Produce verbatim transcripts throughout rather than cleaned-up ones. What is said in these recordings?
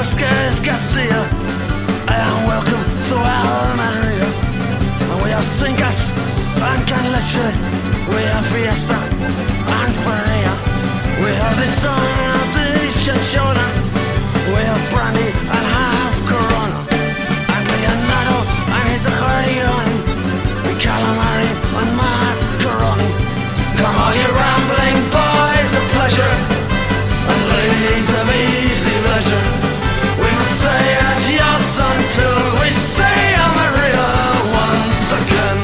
Vasquez Garcia, and welcome to Almeria. And we have Cingas and Canleche, we have Fiesta and Faria. We have the son of the Chinchona, we have Brandy and half Corona, and Leonardo and his Accordion, Calamari and Mad Corona. Come on, you rambling boys of pleasure, and ladies of easy leisure, we must say adios until we say Amaria once again.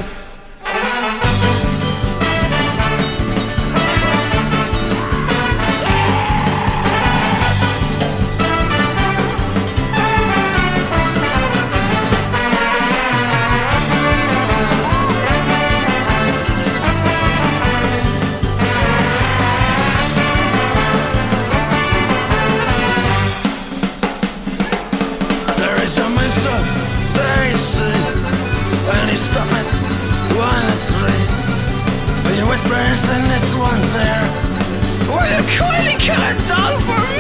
Stop it, one and three. Are you whispers and this one's there? Will you kindly kill a doll for me?